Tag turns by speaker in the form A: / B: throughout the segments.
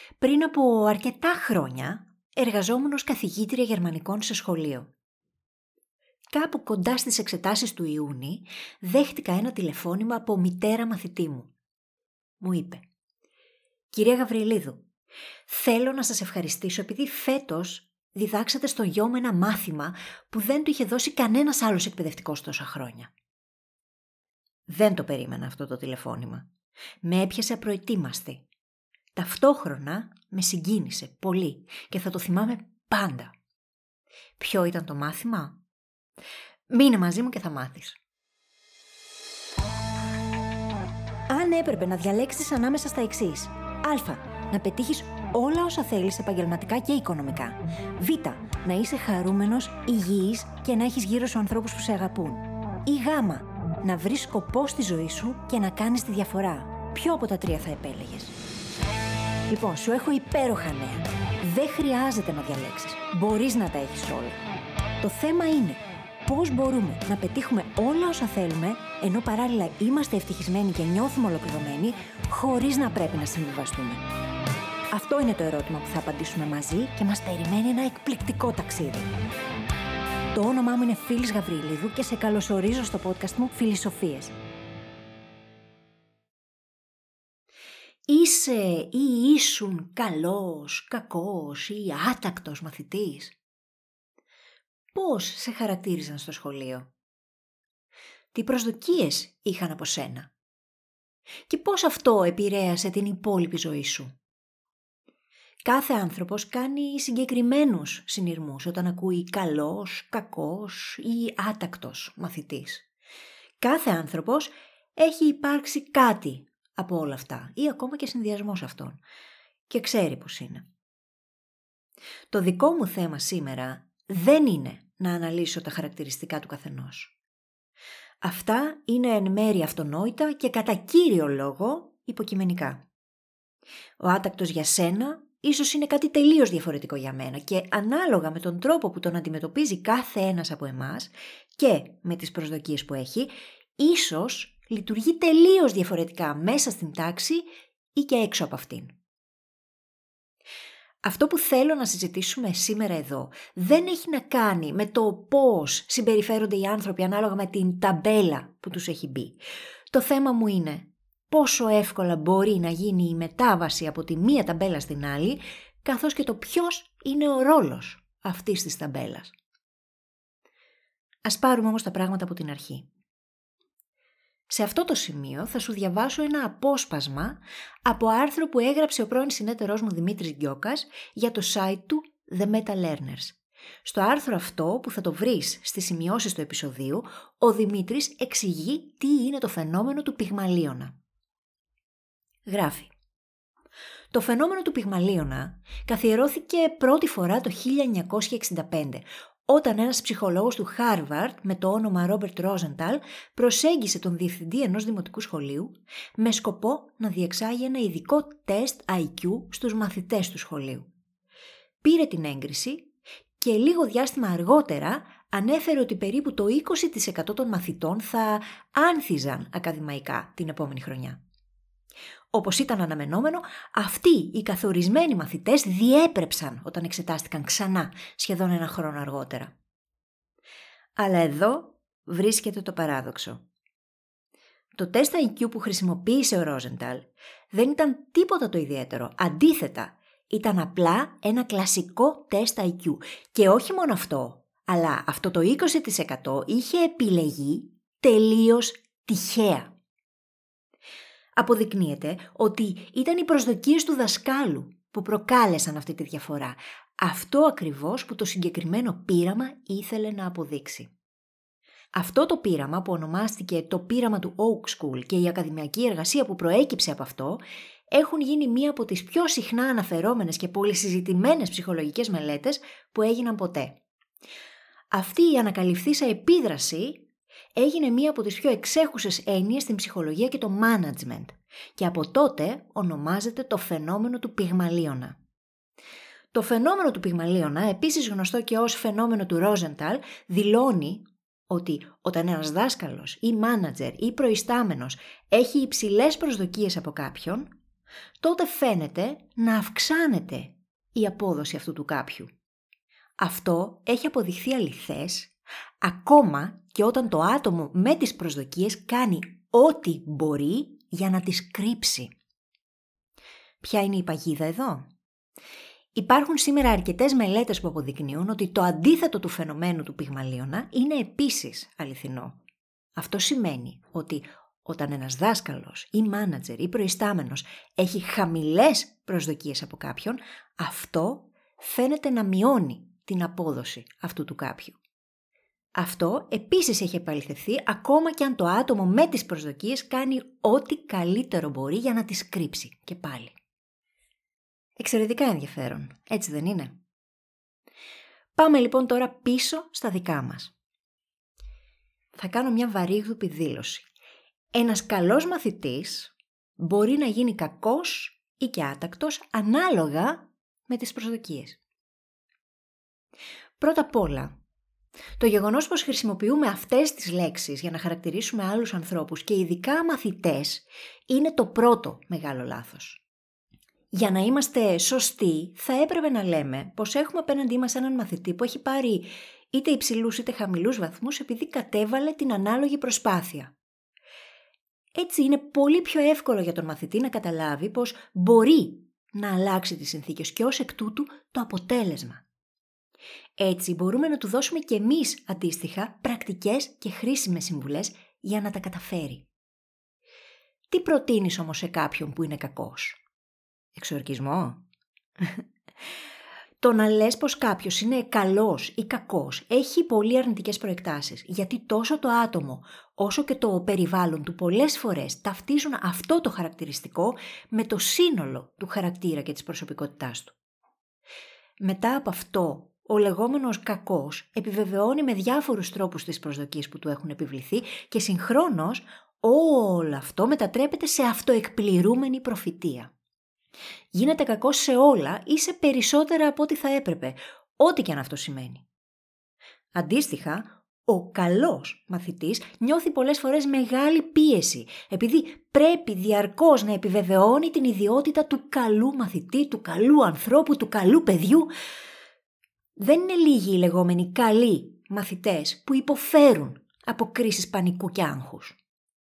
A: Πριν από αρκετά χρόνια εργαζόμουν ως καθηγήτρια γερμανικών σε σχολείο. Κάπου κοντά στις εξετάσεις του Ιούνι δέχτηκα ένα τηλεφώνημα από μητέρα μαθητή μου. Μου είπε: «Κυρία Γαβριλίδου, θέλω να σας ευχαριστήσω επειδή φέτος διδάξατε στο γιο μου ένα μάθημα που δεν του είχε δώσει κανένας άλλος εκπαιδευτικός τόσα χρόνια». Δεν το περίμενα αυτό το τηλεφώνημα. Με έπιασε απροετοίμαστη. Ταυτόχρονα με συγκίνησε πολύ και θα το θυμάμαι πάντα. Ποιο ήταν το μάθημα? Μείνε μαζί μου και θα μάθεις. Αν έπρεπε να διαλέξεις ανάμεσα στα εξής: Α. Να πετύχεις όλα όσα θέλεις επαγγελματικά και οικονομικά. Β. Να είσαι χαρούμενος, υγιής και να έχεις γύρω σου ανθρώπους που σε αγαπούν. Ή Γ. Να βρεις σκοπό στη ζωή σου και να κάνεις τη διαφορά. Ποιο από τα τρία θα επέλεγες? Λοιπόν, σου έχω υπέροχα νέα. Δεν χρειάζεται να διαλέξεις. Μπορείς να τα έχεις όλα. Το θέμα είναι πώς μπορούμε να πετύχουμε όλα όσα θέλουμε, ενώ παράλληλα είμαστε ευτυχισμένοι και νιώθουμε ολοκληρωμένοι, χωρίς να πρέπει να συμβιβαστούμε. Αυτό είναι το ερώτημα που θα απαντήσουμε μαζί και μας περιμένει ένα εκπληκτικό ταξίδι. Το όνομά μου είναι Φίλης Γαβριλίδου και σε καλωσορίζω στο podcast μου Φιλισοφίες. Είσαι ή ήσουν καλός, κακός ή άτακτος μαθητής? Πώς σε χαρακτήριζαν στο σχολείο? Τι προσδοκίες είχαν από σένα? Και πώς αυτό επηρέασε την υπόλοιπη ζωή σου? Κάθε άνθρωπος κάνει συγκεκριμένους συνειρμούς όταν ακούει καλός, κακός ή άτακτος μαθητής. Κάθε άνθρωπος έχει υπάρξει κάτι από όλα αυτά ή ακόμα και συνδυασμός αυτών και ξέρει πώς είναι. Το δικό μου θέμα σήμερα δεν είναι να αναλύσω τα χαρακτηριστικά του καθενός. Αυτά είναι εν μέρει αυτονόητα και κατά κύριο λόγο υποκειμενικά. Ο άτακτος για σένα ίσως είναι κάτι τελείως διαφορετικό για μένα και ανάλογα με τον τρόπο που τον αντιμετωπίζει κάθε ένας από εμάς και με τις προσδοκίες που έχει, ίσως λειτουργεί τελείως διαφορετικά μέσα στην τάξη ή και έξω από αυτήν. Αυτό που θέλω να συζητήσουμε σήμερα εδώ δεν έχει να κάνει με το πώς συμπεριφέρονται οι άνθρωποι ανάλογα με την ταμπέλα που τους έχει μπει. Το θέμα μου είναι πόσο εύκολα μπορεί να γίνει η μετάβαση από τη μία ταμπέλα στην άλλη, καθώς και το ποιος είναι ο ρόλος αυτής της ταμπέλας. Ας πάρουμε όμως τα πράγματα από την αρχή. Σε αυτό το σημείο θα σου διαβάσω ένα απόσπασμα από άρθρο που έγραψε ο πρώην συνεταιρός μου Δημήτρης Γκιόκας για το site του The Meta Learners. Στο άρθρο αυτό, που θα το βρεις στις σημειώσεις του επεισοδίου, ο Δημήτρης εξηγεί τι είναι το φαινόμενο του πυγμαλίωνα. Γράφει: Το φαινόμενο του πυγμαλίωνα καθιερώθηκε πρώτη φορά το 1965, όταν ένας ψυχολόγος του Harvard με το όνομα Ρόμπερτ Ρόζενταλ προσέγγισε τον διευθυντή ενός δημοτικού σχολείου με σκοπό να διεξάγει ένα ειδικό τεστ IQ στους μαθητές του σχολείου. Πήρε την έγκριση και λίγο διάστημα αργότερα ανέφερε ότι περίπου το 20% των μαθητών θα άνθιζαν ακαδημαϊκά την επόμενη χρονιά. Όπως ήταν αναμενόμενο, αυτοί οι καθορισμένοι μαθητές διέπρεψαν όταν εξετάστηκαν ξανά σχεδόν ένα χρόνο αργότερα. Αλλά εδώ βρίσκεται το παράδοξο. Το τεστ IQ που χρησιμοποίησε ο Ρόζενταλ δεν ήταν τίποτα το ιδιαίτερο. Αντίθετα, ήταν απλά ένα κλασικό τεστ IQ. Και όχι μόνο αυτό, αλλά αυτό το 20% είχε επιλεγεί τελείως τυχαία. Αποδεικνύεται ότι ήταν οι προσδοκίες του δασκάλου που προκάλεσαν αυτή τη διαφορά. Αυτό ακριβώς που το συγκεκριμένο πείραμα ήθελε να αποδείξει. Αυτό το πείραμα, που ονομάστηκε το πείραμα του Oak School, και η ακαδημαϊκή εργασία που προέκυψε από αυτό, έχουν γίνει μία από τις πιο συχνά αναφερόμενες και πολυσυζητημένες ψυχολογικές μελέτες που έγιναν ποτέ. Αυτή η ανακαλυφθήσα επίδραση έγινε μία από τις πιο εξέχουσες έννοιες στην ψυχολογία και το management και από τότε ονομάζεται το φαινόμενο του πυγμαλίωνα. Το φαινόμενο του πυγμαλίωνα, επίσης γνωστό και ως φαινόμενο του Ρόζενταλ, δηλώνει ότι όταν ένας δάσκαλος ή μάνατζερ ή προϊστάμενος έχει υψηλές προσδοκίες από κάποιον, τότε φαίνεται να αυξάνεται η απόδοση αυτού του κάποιου. Αυτό έχει αποδειχθεί αληθές ακόμα και όταν το άτομο με τις προσδοκίες κάνει ό,τι μπορεί για να τις κρύψει. Ποια είναι η παγίδα εδώ? Υπάρχουν σήμερα αρκετές μελέτες που αποδεικνύουν ότι το αντίθετο του φαινομένου του πυγμαλίωνα είναι επίσης αληθινό. Αυτό σημαίνει ότι όταν ένας δάσκαλος ή μάνατζερ ή προϊστάμενος έχει χαμηλές προσδοκίες από κάποιον, αυτό φαίνεται να μειώνει την απόδοση αυτού του κάποιου. Αυτό επίσης έχει επαληθευθεί ακόμα και αν το άτομο με τις προσδοκίες κάνει ό,τι καλύτερο μπορεί για να τις κρύψει και πάλι. Εξαιρετικά ενδιαφέρον, έτσι δεν είναι? Πάμε λοιπόν τώρα πίσω στα δικά μας. Θα κάνω μια βαρύγδουπη δήλωση. Ένας καλός μαθητής μπορεί να γίνει κακός ή και άτακτος ανάλογα με τις προσδοκίες. Πρώτα απ' όλα, το γεγονός πως χρησιμοποιούμε αυτές τις λέξεις για να χαρακτηρίσουμε άλλους ανθρώπους και ειδικά μαθητές είναι το πρώτο μεγάλο λάθος. Για να είμαστε σωστοί, θα έπρεπε να λέμε πως έχουμε απέναντί μας έναν μαθητή που έχει πάρει είτε υψηλούς είτε χαμηλούς βαθμούς επειδή κατέβαλε την ανάλογη προσπάθεια. Έτσι είναι πολύ πιο εύκολο για τον μαθητή να καταλάβει πως μπορεί να αλλάξει τις συνθήκες και ως εκ τούτου το αποτέλεσμα. Έτσι μπορούμε να του δώσουμε και εμείς αντίστοιχα πρακτικές και χρήσιμες συμβουλές για να τα καταφέρει. Τι προτείνεις όμως σε κάποιον που είναι κακός? Εξορκισμό? Το να λες πως κάποιος είναι καλός ή κακός έχει πολύ αρνητικές προεκτάσεις, γιατί τόσο το άτομο όσο και το περιβάλλον του πολλές φορές ταυτίζουν αυτό το χαρακτηριστικό με το σύνολο του χαρακτήρα και της προσωπικότητάς του. Μετά από αυτό, ο λεγόμενος κακός επιβεβαιώνει με διάφορους τρόπους τις προσδοκίες που του έχουν επιβληθεί και συγχρόνως όλο αυτό μετατρέπεται σε αυτοεκπληρούμενη προφητεία. Γίνεται κακός σε όλα ή σε περισσότερα από ό,τι θα έπρεπε, ό,τι και αν αυτό σημαίνει. Αντίστοιχα, ο καλός μαθητής νιώθει πολλές φορές μεγάλη πίεση, επειδή πρέπει διαρκώς να επιβεβαιώνει την ιδιότητα του καλού μαθητή, του καλού ανθρώπου, του καλού παιδιού. Δεν είναι λίγοι οι λεγόμενοι καλοί μαθητές που υποφέρουν από κρίσεις πανικού και άγχους.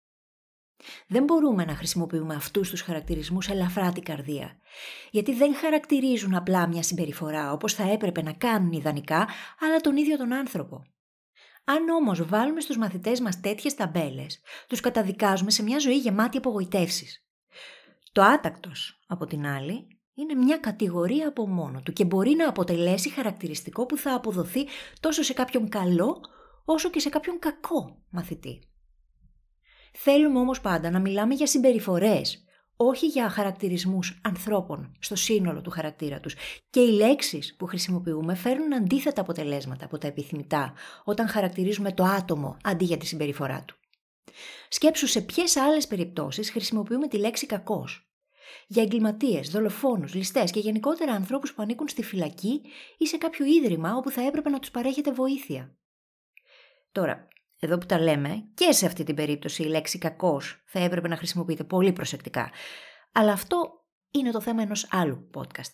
A: Δεν μπορούμε να χρησιμοποιούμε αυτούς τους χαρακτηρισμούς ελαφρά την καρδία, γιατί δεν χαρακτηρίζουν απλά μια συμπεριφορά όπως θα έπρεπε να κάνουν ιδανικά, αλλά τον ίδιο τον άνθρωπο. Αν όμως βάλουμε στους μαθητές μας τέτοιες ταμπέλες, τους καταδικάζουμε σε μια ζωή γεμάτη απογοητεύσεις. Το άτακτος, από την άλλη, είναι μια κατηγορία από μόνο του και μπορεί να αποτελέσει χαρακτηριστικό που θα αποδοθεί τόσο σε κάποιον καλό, όσο και σε κάποιον κακό μαθητή. Θέλουμε όμως πάντα να μιλάμε για συμπεριφορές, όχι για χαρακτηρισμούς ανθρώπων στο σύνολο του χαρακτήρα τους. Και οι λέξεις που χρησιμοποιούμε φέρνουν αντίθετα αποτελέσματα από τα επιθυμητά όταν χαρακτηρίζουμε το άτομο αντί για τη συμπεριφορά του. Σκέψου σε ποιες άλλες περιπτώσεις χρησιμοποιούμε τη λέξη κακός. Για εγκληματίες, δολοφόνους, ληστές και γενικότερα ανθρώπους που ανήκουν στη φυλακή ή σε κάποιο ίδρυμα όπου θα έπρεπε να τους παρέχεται βοήθεια. Τώρα, εδώ που τα λέμε, και σε αυτή την περίπτωση η λέξη κακός θα έπρεπε να χρησιμοποιείται πολύ προσεκτικά. Αλλά αυτό είναι το θέμα ενός άλλου podcast.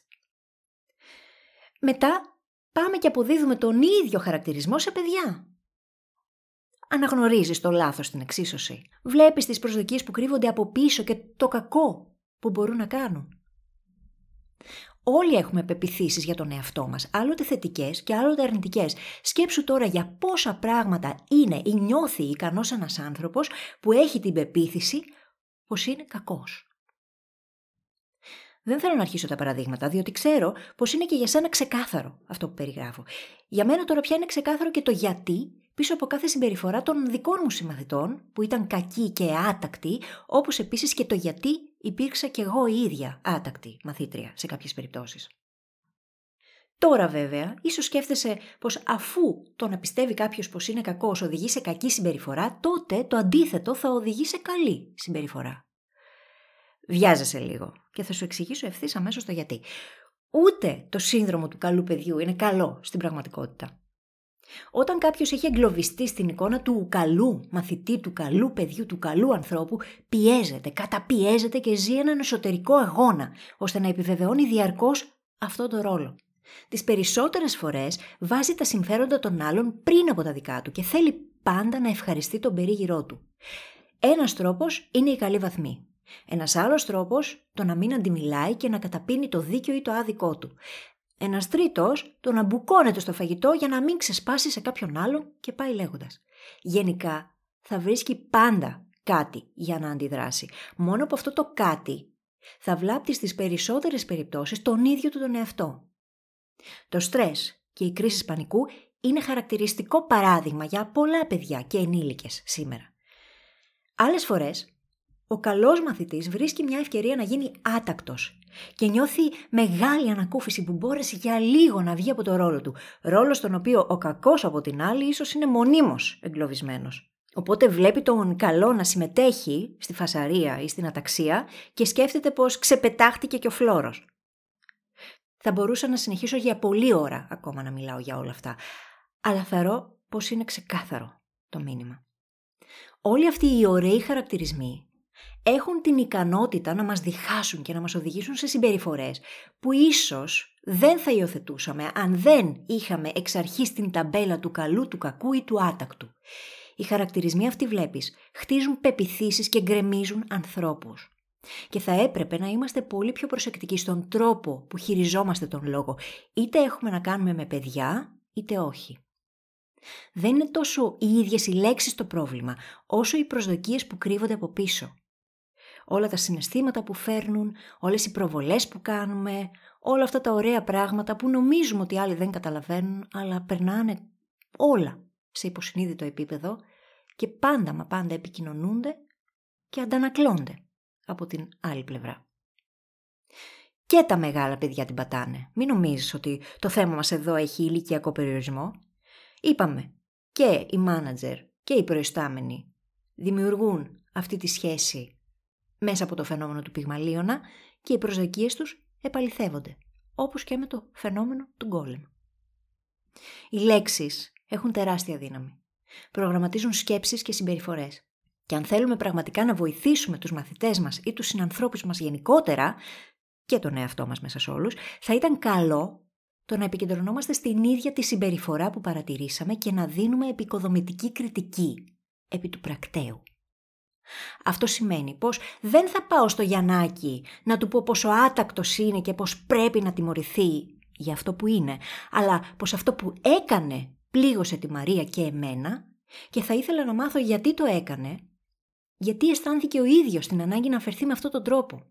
A: Μετά πάμε και αποδίδουμε τον ίδιο χαρακτηρισμό σε παιδιά. Αναγνωρίζεις το λάθος στην εξίσωση. Βλέπεις τις προσδοκίες που κρύβονται από πίσω και το κακό που μπορούν να κάνουν. Όλοι έχουμε πεποιθήσεις για τον εαυτό μας, άλλοτε θετικές και άλλοτε αρνητικές. Σκέψου τώρα για πόσα πράγματα είναι ή νιώθει ικανός ένας άνθρωπος που έχει την πεποίθηση πως είναι κακός. Δεν θέλω να αρχίσω τα παραδείγματα, διότι ξέρω πως είναι και για σένα ξεκάθαρο αυτό που περιγράφω. Για μένα τώρα πια είναι ξεκάθαρο και το γιατί πίσω από κάθε συμπεριφορά των δικών μου συμμαθητών, που ήταν κακοί και άτακτοι, όπως επίσης και το γιατί υπήρξα κι εγώ η ίδια άτακτη μαθήτρια σε κάποιες περιπτώσεις. Τώρα βέβαια, ίσως σκέφτεσαι πως αφού το να πιστεύει κάποιος πως είναι κακός οδηγεί σε κακή συμπεριφορά, τότε το αντίθετο θα οδηγεί σε καλή συμπεριφορά. Βιάζεσαι λίγο και θα σου εξηγήσω ευθύς αμέσως το γιατί. Ούτε το σύνδρομο του καλού παιδιού είναι καλό στην πραγματικότητα. Όταν κάποιος έχει εγκλωβιστεί στην εικόνα του καλού μαθητή, του καλού παιδιού, του καλού ανθρώπου, πιέζεται, καταπιέζεται και ζει έναν εσωτερικό αγώνα, ώστε να επιβεβαιώνει διαρκώς αυτόν τον ρόλο. Τις περισσότερες φορές βάζει τα συμφέροντα των άλλων πριν από τα δικά του και θέλει πάντα να ευχαριστεί τον περίγυρό του. Ένας τρόπος είναι η καλή βαθμή. Ένας άλλος τρόπος το να μην αντιμιλάει και να καταπίνει το δίκιο ή το άδικό του. Ένας τρίτος το να μπουκώνεται στο φαγητό για να μην ξεσπάσει σε κάποιον άλλον και πάει λέγοντας. Γενικά θα βρίσκει πάντα κάτι για να αντιδράσει. Μόνο που αυτό το κάτι θα βλάπτει στις περισσότερες περιπτώσεις τον ίδιο του τον εαυτό. Το στρες και οι κρίσεις πανικού είναι χαρακτηριστικό παράδειγμα για πολλά παιδιά και ενήλικες σήμερα. Άλλες φορές, ο καλός μαθητής βρίσκει μια ευκαιρία να γίνει άτακτος και νιώθει μεγάλη ανακούφιση που μπόρεσε για λίγο να βγει από το ρόλο του, ρόλο στον οποίο ο κακός από την άλλη ίσως είναι μονίμως εγκλωβισμένος. Οπότε βλέπει τον καλό να συμμετέχει στη φασαρία ή στην αταξία και σκέφτεται πως ξεπετάχτηκε και ο φλόρος. Θα μπορούσα να συνεχίσω για πολλή ώρα ακόμα να μιλάω για όλα αυτά, αλλά θεωρώ πως είναι ξεκάθαρο το μήνυμα. Όλοι αυτοί οι ωραίοι χαρακτηρισμοί έχουν την ικανότητα να μας διχάσουν και να μας οδηγήσουν σε συμπεριφορές που ίσως δεν θα υιοθετούσαμε αν δεν είχαμε εξ αρχής την ταμπέλα του καλού, του κακού ή του άτακτου. Οι χαρακτηρισμοί αυτοί βλέπεις χτίζουν πεποιθήσεις και γκρεμίζουν ανθρώπους. Και θα έπρεπε να είμαστε πολύ πιο προσεκτικοί στον τρόπο που χειριζόμαστε τον λόγο, είτε έχουμε να κάνουμε με παιδιά, είτε όχι. Δεν είναι τόσο οι ίδιες οι λέξεις το πρόβλημα, όσο οι προσδοκίες που κρύβονται από πίσω. Όλα τα συναισθήματα που φέρνουν, όλες οι προβολές που κάνουμε, όλα αυτά τα ωραία πράγματα που νομίζουμε ότι άλλοι δεν καταλαβαίνουν, αλλά περνάνε όλα σε υποσυνείδητο επίπεδο και πάντα επικοινωνούνται και αντανακλώνται από την άλλη πλευρά. Και τα μεγάλα παιδιά την πατάνε. Μην νομίζεις ότι το θέμα μας εδώ έχει ηλικιακό περιορισμό. Είπαμε, και οι μάνατζερ και οι προϊστάμενοι δημιουργούν αυτή τη σχέση μέσα από το φαινόμενο του πυγμαλίωνα και οι προσδοκίες τους επαληθεύονται, όπως και με το φαινόμενο του γκόλεμ. Οι λέξεις έχουν τεράστια δύναμη. Προγραμματίζουν σκέψεις και συμπεριφορές. Και αν θέλουμε πραγματικά να βοηθήσουμε τους μαθητές μας ή τους συνανθρώπους μας γενικότερα, και τον εαυτό μας μέσα σε όλους, θα ήταν καλό το να επικεντρωνόμαστε στην ίδια τη συμπεριφορά που παρατηρήσαμε και να δίνουμε επικοδομητική κριτική επί του πρακτέου. Αυτό σημαίνει πως δεν θα πάω στο Γιαννάκη να του πω πόσο άτακτος είναι και πως πρέπει να τιμωρηθεί για αυτό που είναι, αλλά πως αυτό που έκανε πλήγωσε τη Μαρία και εμένα και θα ήθελα να μάθω γιατί το έκανε, γιατί αισθάνθηκε ο ίδιος την ανάγκη να φερθεί με αυτόν τον τρόπο.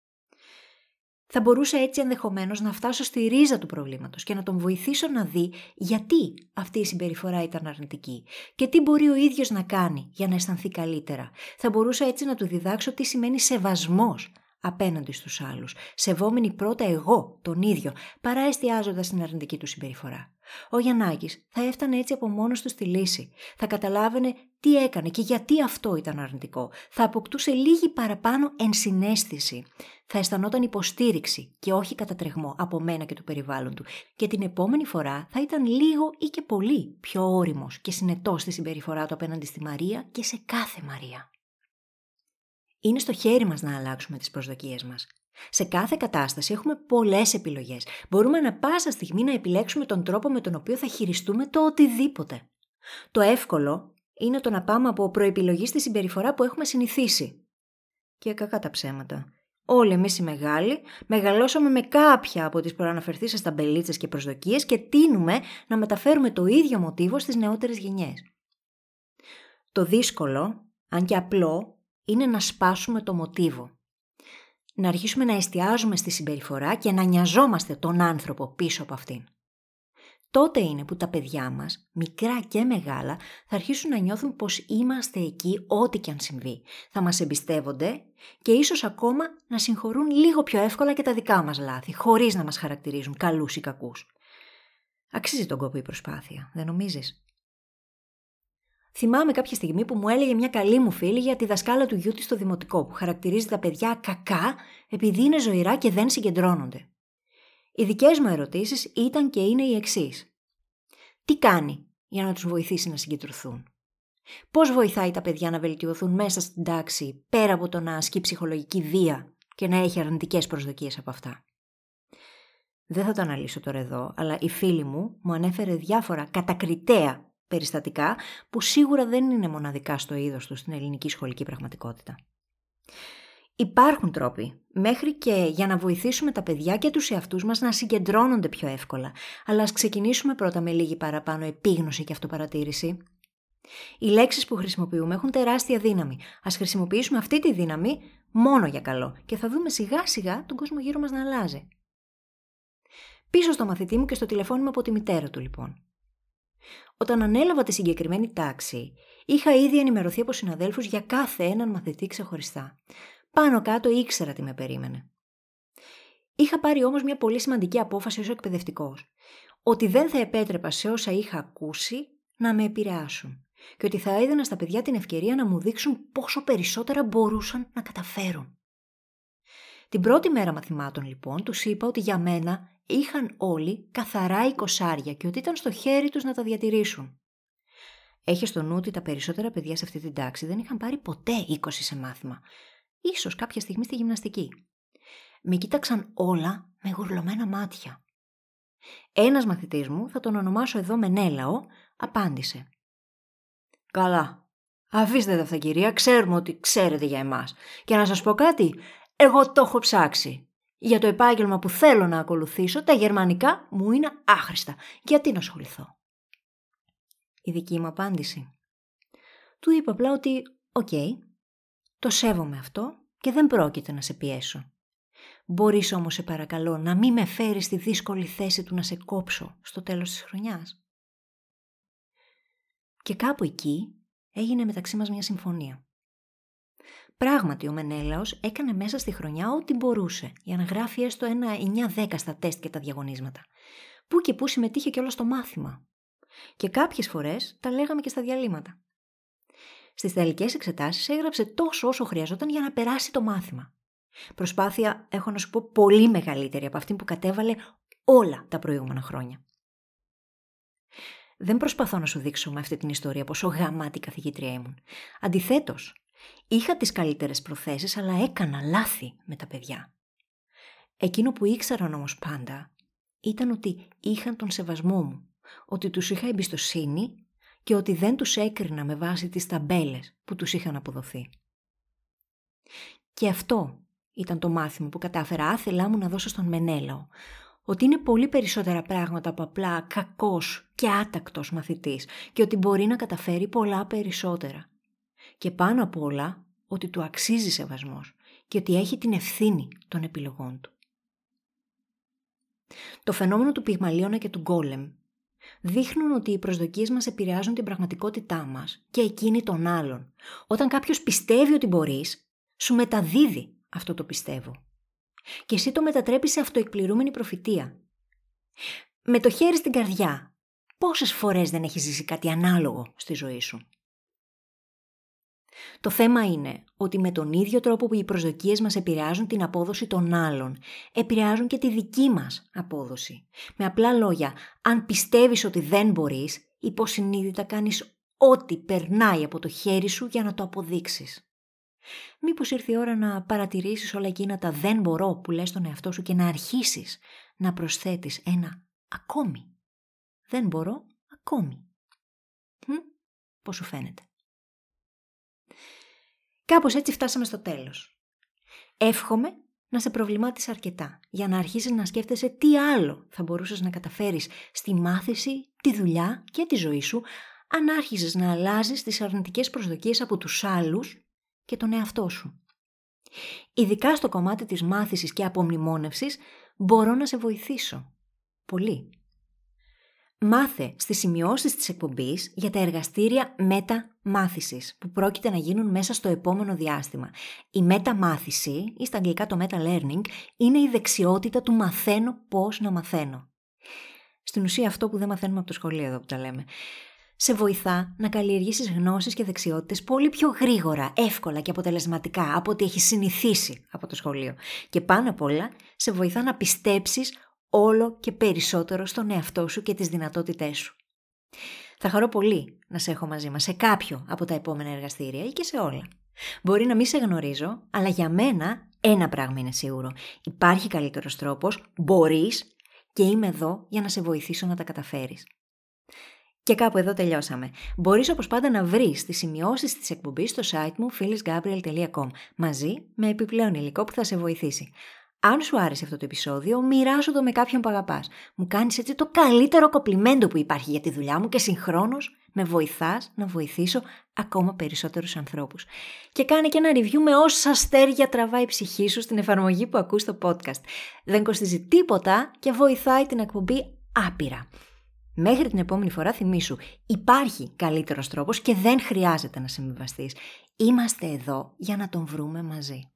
A: Θα μπορούσα έτσι ενδεχομένως να φτάσω στη ρίζα του προβλήματος και να τον βοηθήσω να δει γιατί αυτή η συμπεριφορά ήταν αρνητική και τι μπορεί ο ίδιος να κάνει για να αισθανθεί καλύτερα. Θα μπορούσα έτσι να του διδάξω τι σημαίνει σεβασμός απέναντι στους άλλους, σεβόμενοι πρώτα εγώ, τον ίδιο, παρά εστιάζοντας στην αρνητική του συμπεριφορά. Ο Γιαννάκης θα έφτανε έτσι από μόνος του στη λύση. Θα καταλάβαινε τι έκανε και γιατί αυτό ήταν αρνητικό. Θα αποκτούσε λίγη παραπάνω ενσυναίσθηση. Θα αισθανόταν υποστήριξη και όχι κατατρεγμό από μένα και του περιβάλλον του. Και την επόμενη φορά θα ήταν λίγο ή και πολύ πιο ώριμος και συνετός στη συμπεριφορά του απέναντι στη Μαρία και σε κάθε Μαρία. Είναι στο χέρι μας να αλλάξουμε τις προσδοκίες μας. Σε κάθε κατάσταση έχουμε πολλές επιλογές. Μπορούμε ανα πάσα στιγμή να επιλέξουμε τον τρόπο με τον οποίο θα χειριστούμε το οτιδήποτε. Το εύκολο είναι το να πάμε από προεπιλογή στη συμπεριφορά που έχουμε συνηθίσει. Και κακά τα ψέματα. Όλοι εμείς οι μεγάλοι μεγαλώσαμε με κάποια από τις προαναφερθήσεις ταμπελίτσες και προσδοκίες και τείνουμε να μεταφέρουμε το ίδιο μοτίβο στις νεότερες γενιές. Το δύσκολο, αν και απλό, είναι να σπάσουμε το μοτίβο. Να αρχίσουμε να εστιάζουμε στη συμπεριφορά και να νοιαζόμαστε τον άνθρωπο πίσω από αυτήν. Τότε είναι που τα παιδιά μας, μικρά και μεγάλα, θα αρχίσουν να νιώθουν πως είμαστε εκεί ό,τι και αν συμβεί. Θα μας εμπιστεύονται και ίσως ακόμα να συγχωρούν λίγο πιο εύκολα και τα δικά μας λάθη, χωρίς να μας χαρακτηρίζουν καλούς ή κακούς. Αξίζει τον κόπο η προσπάθεια, δεν νομίζεις? Θυμάμαι κάποια στιγμή που μου έλεγε μια καλή μου φίλη για τη δασκάλα του γιού της στο δημοτικό, που χαρακτηρίζει τα παιδιά κακά επειδή είναι ζωηρά και δεν συγκεντρώνονται. Οι δικές μου ερωτήσεις ήταν και είναι οι εξής. Τι κάνει για να τους βοηθήσει να συγκεντρωθούν. Πώς βοηθάει τα παιδιά να βελτιωθούν μέσα στην τάξη, πέρα από το να ασκεί ψυχολογική βία και να έχει αρνητικές προσδοκίες από αυτά. Δεν θα το αναλύσω τώρα εδώ, αλλά η φίλη μου ανέφερε διάφορα κατακριτέα περιστατικά που σίγουρα δεν είναι μοναδικά στο είδος του στην ελληνική σχολική πραγματικότητα. Υπάρχουν τρόποι, μέχρι και για να βοηθήσουμε τα παιδιά και τους εαυτούς μας να συγκεντρώνονται πιο εύκολα, αλλά ας ξεκινήσουμε πρώτα με λίγη παραπάνω επίγνωση και αυτοπαρατήρηση. Οι λέξεις που χρησιμοποιούμε έχουν τεράστια δύναμη. Ας χρησιμοποιήσουμε αυτή τη δύναμη μόνο για καλό και θα δούμε σιγά σιγά τον κόσμο γύρω μας να αλλάζει. Πίσω στο μαθητή μου και στο τηλεφώνημα από τη μητέρα του λοιπόν. Όταν ανέλαβα τη συγκεκριμένη τάξη, είχα ήδη ενημερωθεί από συναδέλφους για κάθε έναν μαθητή ξεχωριστά. Πάνω κάτω ήξερα τι με περίμενε. Είχα πάρει όμως μια πολύ σημαντική απόφαση ως εκπαιδευτικός, ότι δεν θα επέτρεπα σε όσα είχα ακούσει να με επηρεάσουν και ότι θα έδινα στα παιδιά την ευκαιρία να μου δείξουν πόσο περισσότερα μπορούσαν να καταφέρουν. Την πρώτη μέρα μαθημάτων λοιπόν τους είπα ότι για μένα είχαν όλοι καθαρά 20 και ότι ήταν στο χέρι τους να τα διατηρήσουν. Έχει στο νου ότι τα περισσότερα παιδιά σε αυτή την τάξη δεν είχαν πάρει ποτέ 20 σε μάθημα, ίσως κάποια στιγμή στη γυμναστική. Με κοίταξαν όλα με γουρλωμένα μάτια. Ένας μαθητής μου, θα τον ονομάσω εδώ Μενέλαο, απάντησε. «Καλά, αφήστε τα αυτά κυρία, ξέρουμε ότι ξέρετε για εμάς. Και να σας πω κάτι, εγώ το έχω ψάξει. Για το επάγγελμα που θέλω να ακολουθήσω, τα γερμανικά μου είναι άχρηστα. Γιατί να ασχοληθώ?» Η δική μου απάντηση. Του είπα απλά ότι «οκ, το σέβομαι αυτό και δεν πρόκειται να σε πιέσω. Μπορείς όμως σε παρακαλώ να μην με φέρεις στη δύσκολη θέση του να σε κόψω στο τέλος της χρονιάς?» Και κάπου εκεί έγινε μεταξύ μας μια συμφωνία. Πράγματι ο Μενέλαος έκανε μέσα στη χρονιά ό,τι μπορούσε για να γράφει έστω ένα 9-10 στα τεστ και τα διαγωνίσματα. Πού και πού συμμετείχε κιόλας στο μάθημα. Και κάποιες φορές τα λέγαμε και στα διαλύματα. Στις τελικές εξετάσεις έγραψε τόσο όσο χρειαζόταν για να περάσει το μάθημα. Προσπάθεια, έχω να σου πω, πολύ μεγαλύτερη από αυτή που κατέβαλε όλα τα προηγούμενα χρόνια. Δεν προσπαθώ να σου δείξω με αυτή την ιστορία πόσο γαμάτη καθηγήτρια ήμουν. Αντιθέτως, είχα τις καλύτερες προθέσεις, αλλά έκανα λάθη με τα παιδιά. Εκείνο που ήξεραν όμως πάντα ήταν ότι είχαν τον σεβασμό μου, ότι τους είχα εμπιστοσύνη και ότι δεν τους έκρινα με βάση τις ταμπέλες που τους είχαν αποδοθεί. Και αυτό ήταν το μάθημα που κατάφερα άθελά μου να δώσω στον Μενέλαο, ότι είναι πολύ περισσότερα πράγματα από απλά κακός και άτακτος μαθητής και ότι μπορεί να καταφέρει πολλά περισσότερα. Και πάνω απ' όλα ότι του αξίζει σεβασμός και ότι έχει την ευθύνη των επιλογών του. Το φαινόμενο του Πυγμαλίωνα και του Γκόλεμ δείχνουν ότι οι προσδοκίες μας επηρεάζουν την πραγματικότητά μας και εκείνη των άλλων. Όταν κάποιος πιστεύει ότι μπορείς, σου μεταδίδει αυτό το πιστεύω. Και εσύ το μετατρέπεις σε αυτοεκπληρούμενη προφητεία. Με το χέρι στην καρδιά, πόσες φορές δεν έχεις ζήσει κάτι ανάλογο στη ζωή σου? Το θέμα είναι ότι με τον ίδιο τρόπο που οι προσδοκίες μας επηρεάζουν την απόδοση των άλλων, επηρεάζουν και τη δική μας απόδοση. Με απλά λόγια, αν πιστεύεις ότι δεν μπορείς, υποσυνείδητα κάνεις ό,τι περνάει από το χέρι σου για να το αποδείξεις. Μήπως ήρθε η ώρα να παρατηρήσεις όλα εκείνα τα «δεν μπορώ» που λες στον εαυτό σου και να αρχίσεις να προσθέτεις ένα «ακόμη». Δεν μπορώ ακόμη. Πώς σου φαίνεται? Κάπως έτσι φτάσαμε στο τέλος. Εύχομαι να σε προβλημάτισε αρκετά για να αρχίσεις να σκέφτεσαι τι άλλο θα μπορούσες να καταφέρεις στη μάθηση, τη δουλειά και τη ζωή σου αν άρχισες να αλλάζεις τις αρνητικές προσδοκίες από τους άλλους και τον εαυτό σου. Ειδικά στο κομμάτι της μάθησης και απομνημόνευσης μπορώ να σε βοηθήσω. Πολύ. Μάθε στις σημειώσεις της εκπομπής για τα εργαστήρια μεταμάθησης που πρόκειται να γίνουν μέσα στο επόμενο διάστημα. Η μεταμάθηση, ή στα αγγλικά το meta-learning, είναι η δεξιότητα του μαθαίνω πώς να μαθαίνω. Στην ουσία αυτό που δεν μαθαίνουμε από το σχολείο εδώ που τα λέμε. Σε βοηθά να καλλιεργήσεις γνώσεις και δεξιότητες πολύ πιο γρήγορα, εύκολα και αποτελεσματικά από ό,τι έχεις συνηθίσει από το σχολείο. Και πάνω απ' όλα, σε βοηθά να πιστέψεις όλο και περισσότερο στον εαυτό σου και τις δυνατότητές σου. Θα χαρώ πολύ να σε έχω μαζί μας σε κάποιο από τα επόμενα εργαστήρια ή και σε όλα. Μπορεί να μην σε γνωρίζω, αλλά για μένα ένα πράγμα είναι σίγουρο. Υπάρχει καλύτερος τρόπος, μπορείς και είμαι εδώ για να σε βοηθήσω να τα καταφέρεις. Και κάπου εδώ τελειώσαμε. Μπορείς όπως πάντα να βρεις τις σημειώσεις της εκπομπής στο site μου phyllisgabriel.com μαζί με επιπλέον υλικό που θα σε βοηθήσει. Αν σου άρεσε αυτό το επεισόδιο, μοιράσου το με κάποιον που αγαπάς. Μου κάνεις έτσι το καλύτερο κομπλιμέντο που υπάρχει για τη δουλειά μου και συγχρόνως με βοηθάς να βοηθήσω ακόμα περισσότερους ανθρώπους. Και κάνε και ένα review με όσα αστέρια τραβάει η ψυχή σου στην εφαρμογή που ακούς το podcast. Δεν κοστίζει τίποτα και βοηθάει την εκπομπή άπειρα. Μέχρι την επόμενη φορά θυμήσου, υπάρχει καλύτερος τρόπος και δεν χρειάζεται να συμβιβαστείς. Είμαστε εδώ για να τον βρούμε μαζί.